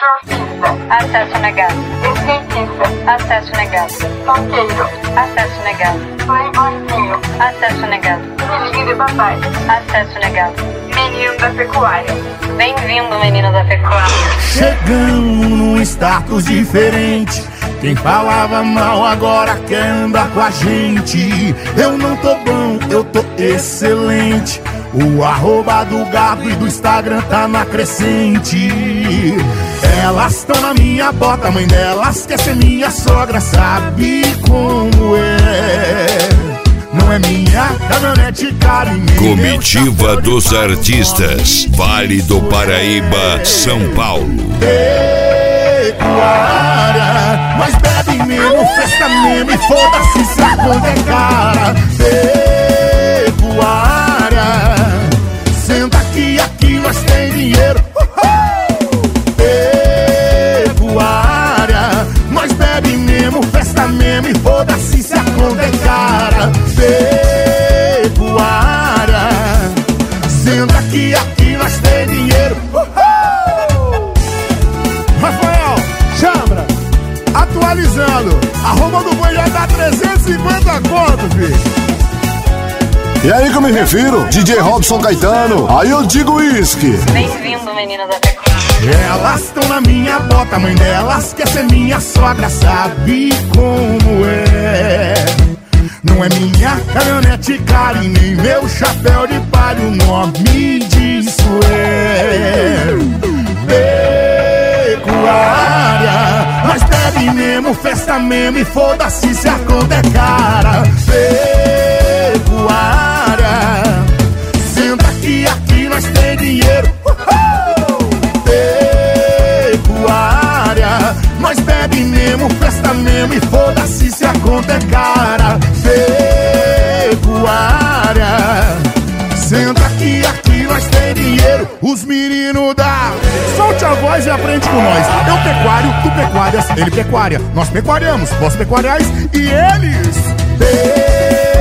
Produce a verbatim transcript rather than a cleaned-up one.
Surfista. Acesso negado. Skatista. Acesso negado. Funkeiro. Acesso negado. Playboyzinho. Acesso negado. Filhinho de papai. Acesso negado. Menino da pecuária. Bem-vindo, menino da pecuária. Chegamos num status diferente. Quem falava mal agora quer andar com a gente. Eu não tô bom, eu tô excelente. O arroba do Gado e do Instagram tá na crescente. Elas tão na minha bota, mãe delas quer ser minha sogra. Sabe como é? Não é minha caminhonete cara e nem Comitiva dos Artistas, Vale do Paraíba, São Paulo. Pecuária, nós bebe mesmo, festa mesmo e foda-se se a conta é cara. Pecuária, senta aqui, aqui nós tem dinheiro. Pecuária, nós bebe mesmo, festa mesmo e foda-se se a conta é cara. Pecuária, senta aqui, aqui nós tem dinheiro. Rafael, Chambra, atualizando, arroba do boi já dá trezentos e cinquenta conto, filho. E aí que eu me refiro? D J Robson Caetano, aí eu digo uísque. Bem-vindo, menino da pecuária. Elas tão na minha bota, mãe delas quer ser minha sogra. Sabe como é? Não é minha caminhonete cara e nem meu chapéu de palha. O nome disso é pecuária. Nós bebe mesmo, festa mesmo e foda-se se a conta é cara. Pecuária, senta aqui, aqui nós tem dinheiro. Pecuária, nós bebe mesmo, festa mesmo e foda-se se a conta é cara. Pecuária, senta aqui, aqui nós tem dinheiro. Os meninos da solte a voz e aprende com nós. Eu pecuário, tu pecuárias, ele pecuária. Nós pecuariamos, vós pecuariais e eles